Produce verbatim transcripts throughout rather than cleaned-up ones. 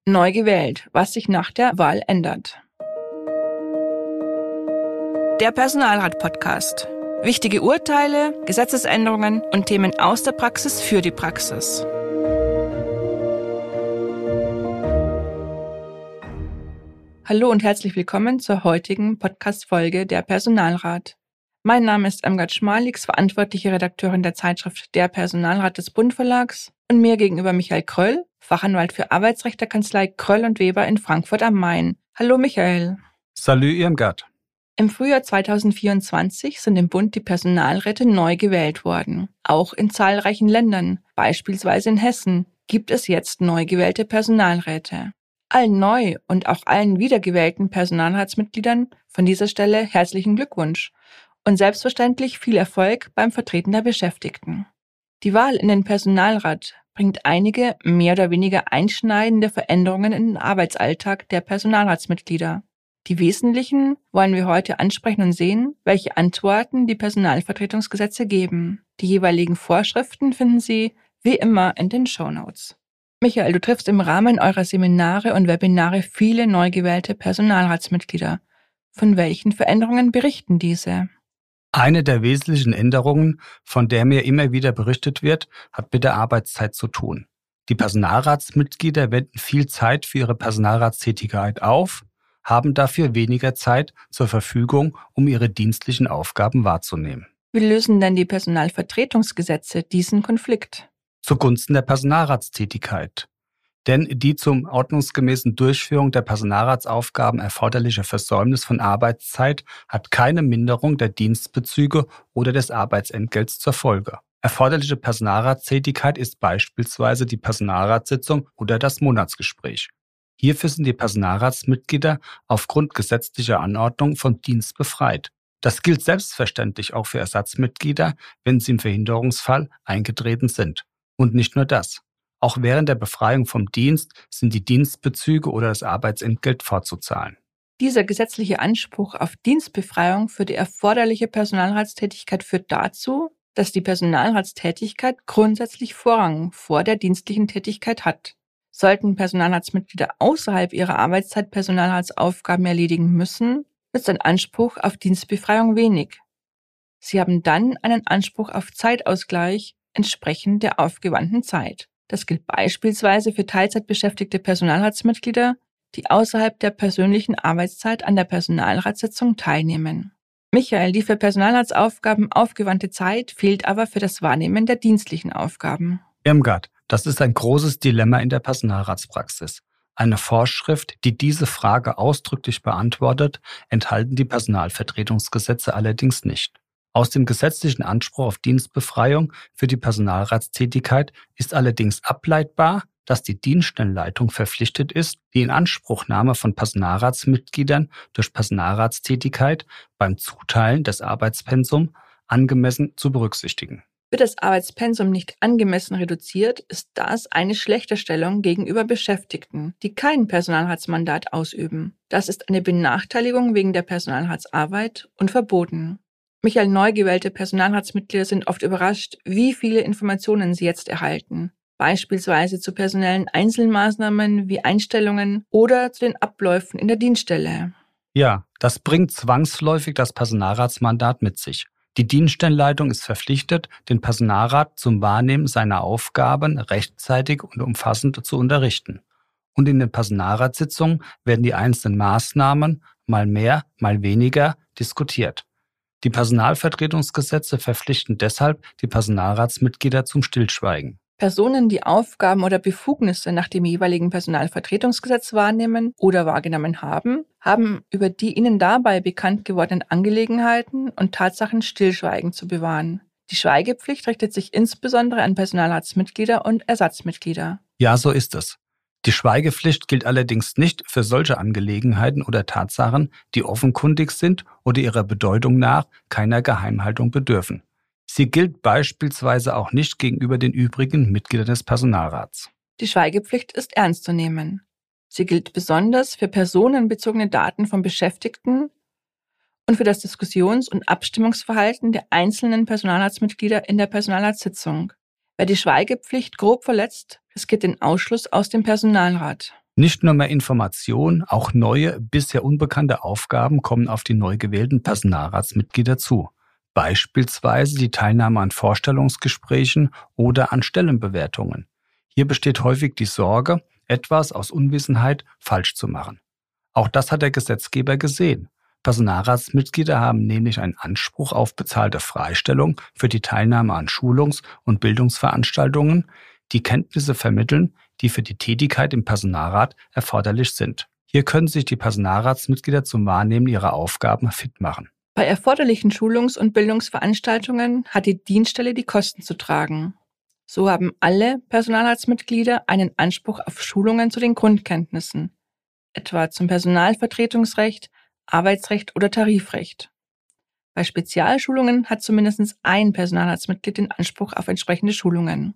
Neu gewählt, was sich nach der Wahl ändert. Der Personalrat-Podcast. Wichtige Urteile, Gesetzesänderungen und Themen aus der Praxis für die Praxis. Hallo und herzlich willkommen zur heutigen Podcast-Folge der Personalrat. Mein Name ist Irmgard Schmalix, verantwortliche Redakteurin der Zeitschrift Der Personalrat des Bund Verlags, und mir gegenüber Michael Kröll, Fachanwalt für Arbeitsrecht der Kanzlei Kröll und Weber in Frankfurt am Main. Hallo Michael. Salü Irmgard. Im Frühjahr zweitausendvierundzwanzig sind im Bund die Personalräte neu gewählt worden. Auch in zahlreichen Ländern, beispielsweise in Hessen, gibt es jetzt neu gewählte Personalräte. Allen neu und auch allen wiedergewählten Personalratsmitgliedern von dieser Stelle herzlichen Glückwunsch und selbstverständlich viel Erfolg beim Vertreten der Beschäftigten. Die Wahl in den Personalrat bringt einige mehr oder weniger einschneidende Veränderungen in den Arbeitsalltag der Personalratsmitglieder. Die wesentlichen wollen wir heute ansprechen und sehen, welche Antworten die Personalvertretungsgesetze geben. Die jeweiligen Vorschriften finden Sie wie immer in den Shownotes. Michael, du triffst im Rahmen eurer Seminare und Webinare viele neu gewählte Personalratsmitglieder. Von welchen Veränderungen berichten diese? Eine der wesentlichen Änderungen, von der mir immer wieder berichtet wird, hat mit der Arbeitszeit zu tun. Die Personalratsmitglieder wenden viel Zeit für ihre Personalratstätigkeit auf, haben dafür weniger Zeit zur Verfügung, um ihre dienstlichen Aufgaben wahrzunehmen. Wie lösen denn die Personalvertretungsgesetze diesen Konflikt? Zugunsten der Personalratstätigkeit. Denn die zum ordnungsgemäßen Durchführung der Personalratsaufgaben erforderliche Versäumnis von Arbeitszeit hat keine Minderung der Dienstbezüge oder des Arbeitsentgelts zur Folge. Erforderliche Personalratstätigkeit ist beispielsweise die Personalratssitzung oder das Monatsgespräch. Hierfür sind die Personalratsmitglieder aufgrund gesetzlicher Anordnung vom Dienst befreit. Das gilt selbstverständlich auch für Ersatzmitglieder, wenn sie im Verhinderungsfall eingetreten sind. Und nicht nur das. Auch während der Befreiung vom Dienst sind die Dienstbezüge oder das Arbeitsentgelt fortzuzahlen. Dieser gesetzliche Anspruch auf Dienstbefreiung für die erforderliche Personalratstätigkeit führt dazu, dass die Personalratstätigkeit grundsätzlich Vorrang vor der dienstlichen Tätigkeit hat. Sollten Personalratsmitglieder außerhalb ihrer Arbeitszeit Personalratsaufgaben erledigen müssen, ist ein Anspruch auf Dienstbefreiung wenig. Sie haben dann einen Anspruch auf Zeitausgleich entsprechend der aufgewandten Zeit. Das gilt beispielsweise für Teilzeitbeschäftigte Personalratsmitglieder, die außerhalb der persönlichen Arbeitszeit an der Personalratssitzung teilnehmen. Michael, die für Personalratsaufgaben aufgewandte Zeit fehlt aber für das Wahrnehmen der dienstlichen Aufgaben. Irmgard, das ist ein großes Dilemma in der Personalratspraxis. Eine Vorschrift, die diese Frage ausdrücklich beantwortet, enthalten die Personalvertretungsgesetze allerdings nicht. Aus dem gesetzlichen Anspruch auf Dienstbefreiung für die Personalratstätigkeit ist allerdings ableitbar, dass die Dienststellenleitung verpflichtet ist, die Inanspruchnahme von Personalratsmitgliedern durch Personalratstätigkeit beim Zuteilen des Arbeitspensums angemessen zu berücksichtigen. Wird das Arbeitspensum nicht angemessen reduziert, ist das eine Schlechterstellung gegenüber Beschäftigten, die kein Personalratsmandat ausüben. Das ist eine Benachteiligung wegen der Personalratsarbeit und verboten. Michael, neu gewählte Personalratsmitglieder sind oft überrascht, wie viele Informationen sie jetzt erhalten. Beispielsweise zu personellen Einzelmaßnahmen wie Einstellungen oder zu den Abläufen in der Dienststelle. Ja, das bringt zwangsläufig das Personalratsmandat mit sich. Die Dienststellenleitung ist verpflichtet, den Personalrat zum Wahrnehmen seiner Aufgaben rechtzeitig und umfassend zu unterrichten. Und in den Personalratssitzungen werden die einzelnen Maßnahmen, mal mehr, mal weniger, diskutiert. Die Personalvertretungsgesetze verpflichten deshalb die Personalratsmitglieder zum Stillschweigen. Personen, die Aufgaben oder Befugnisse nach dem jeweiligen Personalvertretungsgesetz wahrnehmen oder wahrgenommen haben, haben über die ihnen dabei bekannt gewordenen Angelegenheiten und Tatsachen Stillschweigen zu bewahren. Die Schweigepflicht richtet sich insbesondere an Personalratsmitglieder und Ersatzmitglieder. Ja, so ist es. Die Schweigepflicht gilt allerdings nicht für solche Angelegenheiten oder Tatsachen, die offenkundig sind oder ihrer Bedeutung nach keiner Geheimhaltung bedürfen. Sie gilt beispielsweise auch nicht gegenüber den übrigen Mitgliedern des Personalrats. Die Schweigepflicht ist ernst zu nehmen. Sie gilt besonders für personenbezogene Daten von Beschäftigten und für das Diskussions- und Abstimmungsverhalten der einzelnen Personalratsmitglieder in der Personalratssitzung. Wer die Schweigepflicht grob verletzt, riskiert den Ausschluss aus dem Personalrat. Nicht nur mehr Informationen, auch neue, bisher unbekannte Aufgaben kommen auf die neu gewählten Personalratsmitglieder zu. Beispielsweise die Teilnahme an Vorstellungsgesprächen oder an Stellenbewertungen. Hier besteht häufig die Sorge, etwas aus Unwissenheit falsch zu machen. Auch das hat der Gesetzgeber gesehen. Personalratsmitglieder haben nämlich einen Anspruch auf bezahlte Freistellung für die Teilnahme an Schulungs- und Bildungsveranstaltungen, die Kenntnisse vermitteln, die für die Tätigkeit im Personalrat erforderlich sind. Hier können sich die Personalratsmitglieder zum Wahrnehmen ihrer Aufgaben fit machen. Bei erforderlichen Schulungs- und Bildungsveranstaltungen hat die Dienststelle die Kosten zu tragen. So haben alle Personalratsmitglieder einen Anspruch auf Schulungen zu den Grundkenntnissen, etwa zum Personalvertretungsrecht, Arbeitsrecht oder Tarifrecht. Bei Spezialschulungen hat zumindest ein Personalratsmitglied den Anspruch auf entsprechende Schulungen.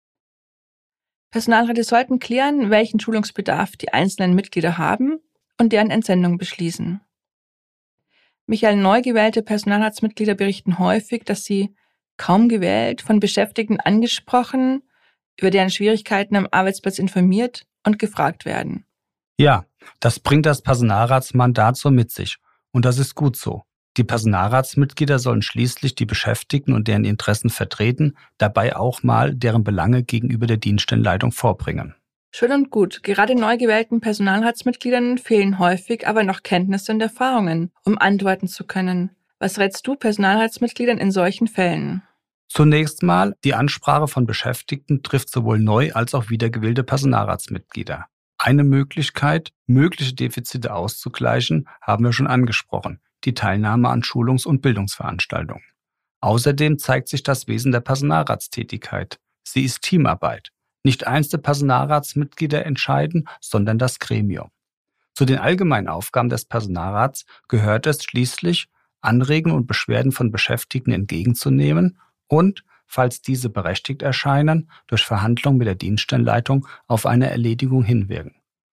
Personalräte sollten klären, welchen Schulungsbedarf die einzelnen Mitglieder haben und deren Entsendung beschließen. Michael, neu gewählte Personalratsmitglieder berichten häufig, dass sie, kaum gewählt, von Beschäftigten angesprochen, über deren Schwierigkeiten am Arbeitsplatz informiert und gefragt werden. Ja, das bringt das Personalratsmandat so mit sich. Und das ist gut so. Die Personalratsmitglieder sollen schließlich die Beschäftigten und deren Interessen vertreten, dabei auch mal deren Belange gegenüber der Dienststellenleitung vorbringen. Schön und gut. Gerade neu gewählten Personalratsmitgliedern fehlen häufig aber noch Kenntnisse und Erfahrungen, um antworten zu können. Was rätst du Personalratsmitgliedern in solchen Fällen? Zunächst mal, die Ansprache von Beschäftigten trifft sowohl neu als auch wiedergewählte Personalratsmitglieder. Eine Möglichkeit, mögliche Defizite auszugleichen, haben wir schon angesprochen, die Teilnahme an Schulungs- und Bildungsveranstaltungen. Außerdem zeigt sich das Wesen der Personalratstätigkeit. Sie ist Teamarbeit. Nicht einzelne Personalratsmitglieder entscheiden, sondern das Gremium. Zu den allgemeinen Aufgaben des Personalrats gehört es schließlich, Anregungen und Beschwerden von Beschäftigten entgegenzunehmen und, falls diese berechtigt erscheinen, durch Verhandlungen mit der Dienststellenleitung auf eine Erledigung hinwirken.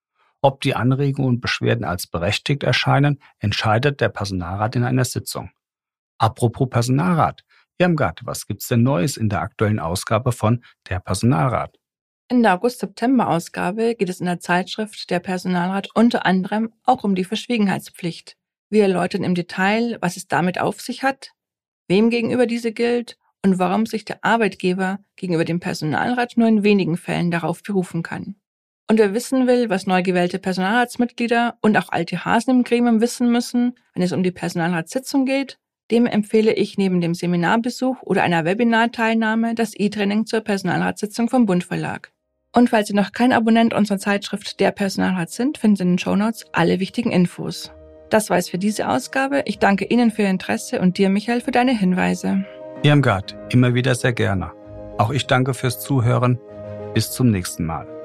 Ob die Anregungen und Beschwerden als berechtigt erscheinen, entscheidet der Personalrat in einer Sitzung. Apropos Personalrat, Irmgard, was gibt's denn Neues in der aktuellen Ausgabe von Der Personalrat? In der August-September-Ausgabe geht es in der Zeitschrift Der Personalrat unter anderem auch um die Verschwiegenheitspflicht. Wir erläutern im Detail, was es damit auf sich hat, wem gegenüber diese gilt und warum sich der Arbeitgeber gegenüber dem Personalrat nur in wenigen Fällen darauf berufen kann. Und wer wissen will, was neu gewählte Personalratsmitglieder und auch alte Hasen im Gremium wissen müssen, wenn es um die Personalratssitzung geht, dem empfehle ich neben dem Seminarbesuch oder einer Webinarteilnahme das E-Training zur Personalratssitzung vom Bund Verlag. Und falls Sie noch kein Abonnent unserer Zeitschrift Der Personalrat sind, finden Sie in den Shownotes alle wichtigen Infos. Das war's für diese Ausgabe. Ich danke Ihnen für Ihr Interesse und dir, Michael, für deine Hinweise. Irmgard, immer wieder sehr gerne. Auch ich danke fürs Zuhören. Bis zum nächsten Mal.